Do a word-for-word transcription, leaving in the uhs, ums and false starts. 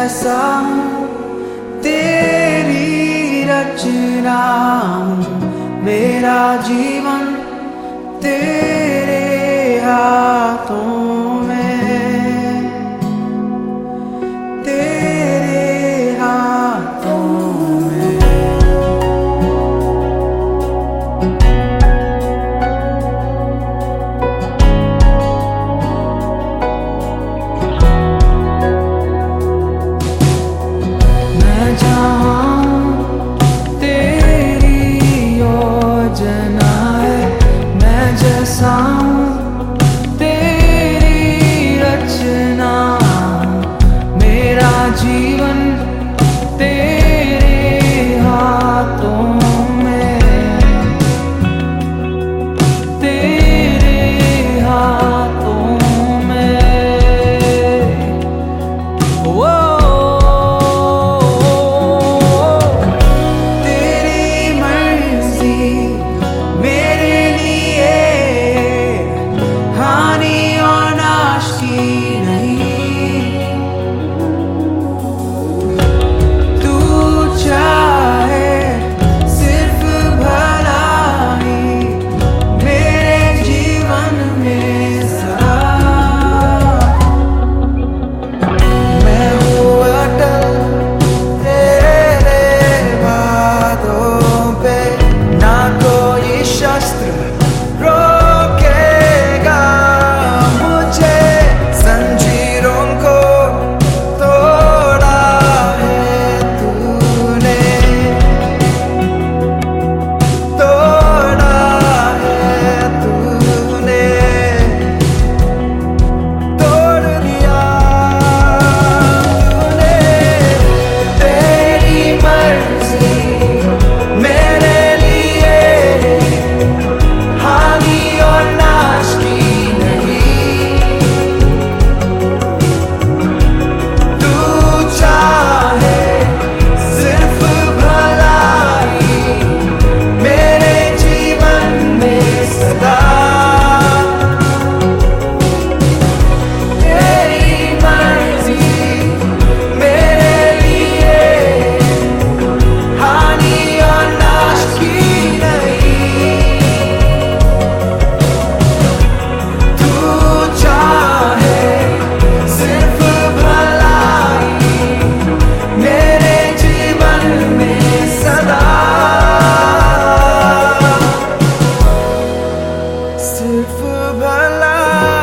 जैसा हूँ, तेरी रचना हूँ। मेरा जीवन तेरे हाथों में, तेरे हाथों में। मैं जहाँ हूँ तेरी योजना है, मैं जैसा हूँ तेरी रचना हूँ। मेरा जीवन तेरे हाथों में, तेरे हाथों में। ओ तेरी मर्जी मेरे लिए हानि और नाश की नहीं। तू चाहे सिर्फ भलाई मेरे जीवन में सदा। मैं हूँ अटल तेरे वादों पे, ना कोई शस्त्र रोकेगा मुझे। जंजीरों को तोड़ा है तूने, तोड़ा है तूने, तोड़ दिया तूने। तेरी मर्जी मेरे लिए हानि और नाश की नहीं। तू चाहे सिर्फ भलाई मेरे जीवन में सदा। तेरी मर्जी मेरे लिए हानि और नाश की नहीं। तू चाहे सिर्फ भलाई मेरे जीवन में सदा। सिर्फ भलाई